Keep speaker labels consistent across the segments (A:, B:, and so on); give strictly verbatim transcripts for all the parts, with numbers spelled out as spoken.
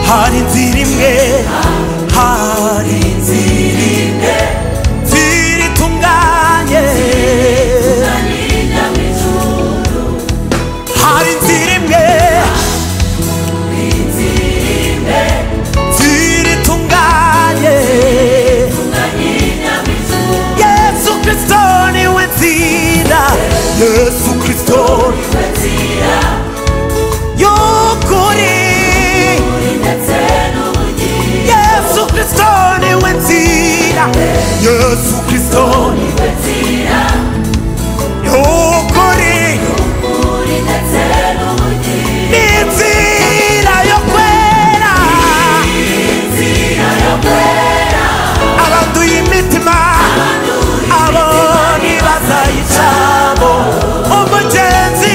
A: hari inzira imwe, hari inzira imwe nzira itunganye, hari inzira imwe, nzira itunganye, Yesu Kristo niwe nzira, Yesu Kristo niwe nzira y'ukuri, Yesu Kristo niwe nzira, Yesu Kristo niwe nzira y'ukuri, ni inzira yo kwera, abanduye imitima abo ntibazayicamo, umugenzi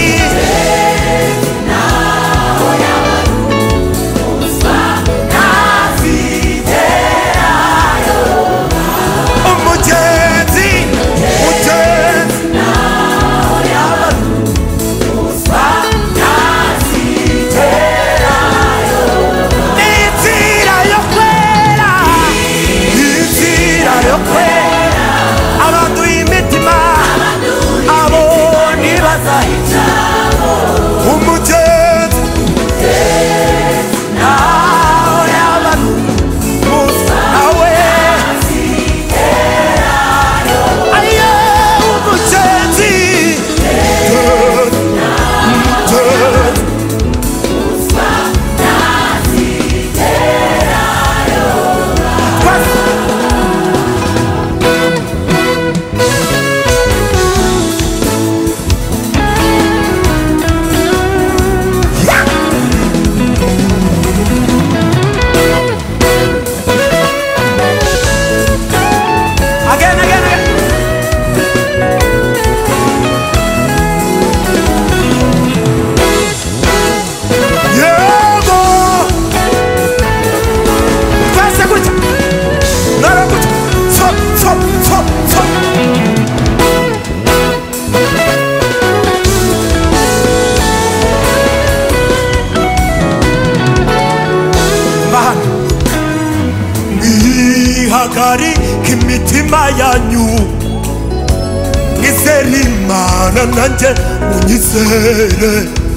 A: ihagarika imitima yanyu, mwizere Imana nanjye munyizere,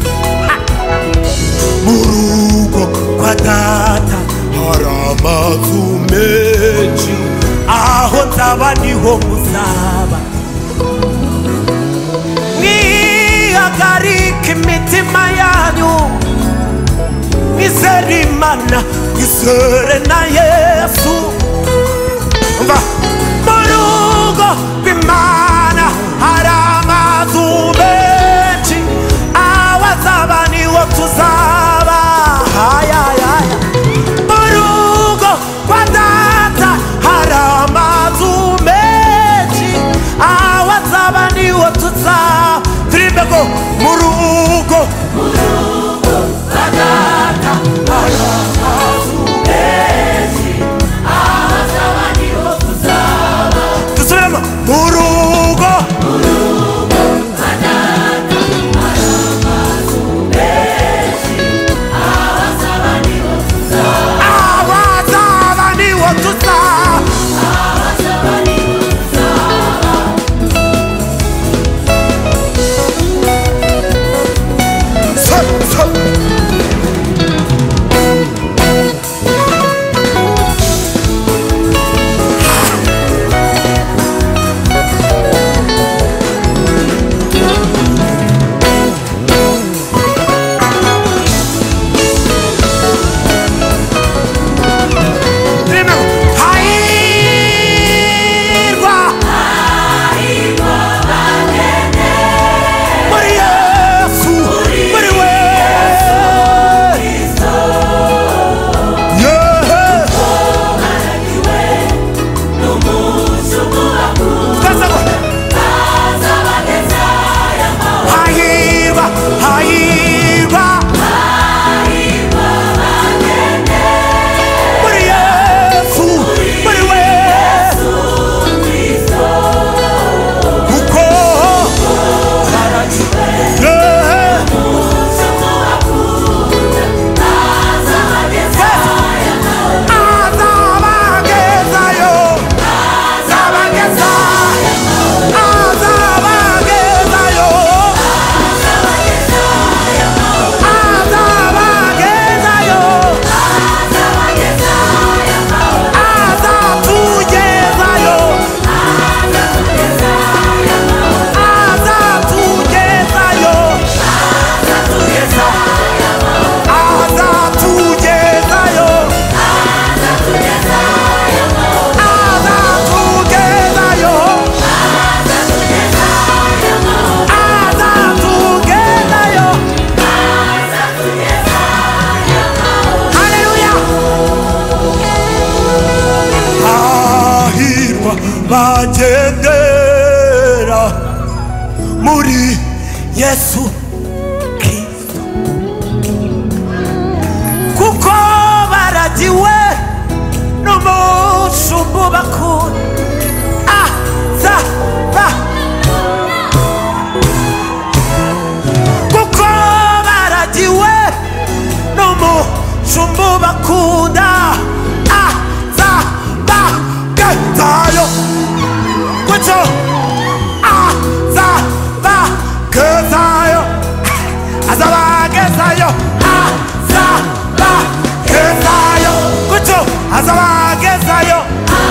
A: mu rugo kwa data hari amazu menshi, aho nzaba niho muzaba. Mwihagarika imitima yanyu, mwizere Imana, mwizere na Yesu. Umva, mu rugo rw'Imana hari amazu menshi, aho azaba niho tuzaba. Mu rugo kwa data hari amazu menshi, aho azaba niho tuzaba. Turirimbe ngo mu rugo, mu rugo kwa data hari amazu menshi, aho azaba niho tuzaba. Dusubiremo mu rugo, mu rugo kwa data hari amazu menshi, azabagezayo azabagezayo gutyo azabagezayo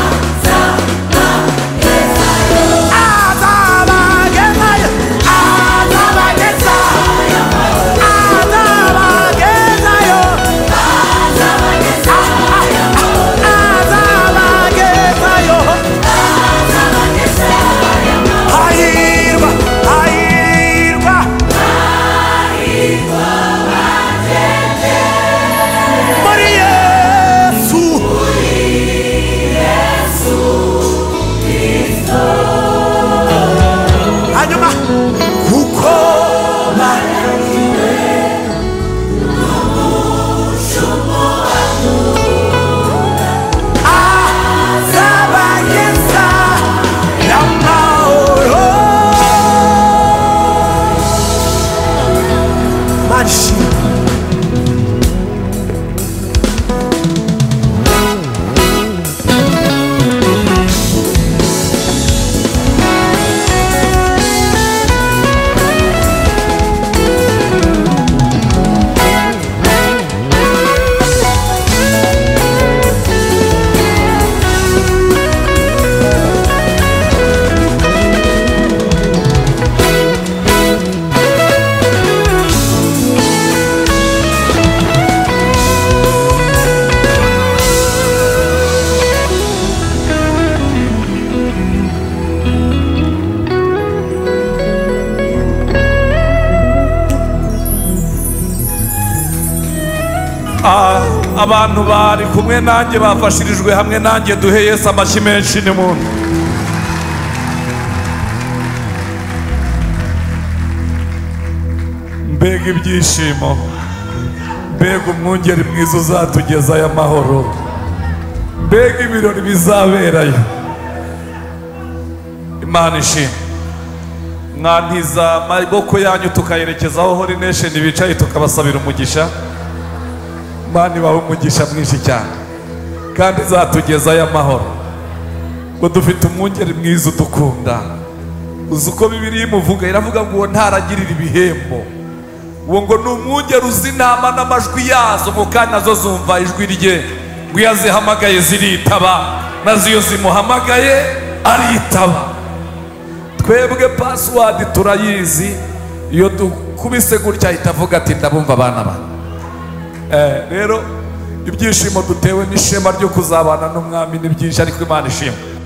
B: abantu bari kumwe nanjye bafashirijwe hamwe nanjye duhe Yesu amashyi menshi ni muntu. Mbega ibyishimo, mbega umwungeri mwiza uzatugezayo amahoro, mbega ibirori bizaberayo. Imana ishimwe. Mwantiza amaboko yanyu tukayerekeza aho Holy Nation bicaye tukabasabira umugisha. Imana ibahe umugisha mwinshi cyane kandi izatugezayo amahoro. Ngo dufite umwungeri mwiza udukunda. Uzi uko Bibiliya imuvuga, iravuga ngo uwo ntaragirira ibihembo. Uwo ngo ni umwungeri uzi inama n'amajwi yazo, ngo kandi nazo zumva ijwi rye. Ngo iyo azihamagaye ziritaba, nazo iyo zimuhamagaye aritaba. Twebwe password turayizi, iyo dukubise gutya ahita avuga ati ndabumva abana ba. Eh, rero ibyishimo dutewe n'ishema ryo kuzabana n'umwami ni byinshi, ariko Imana ishimwe.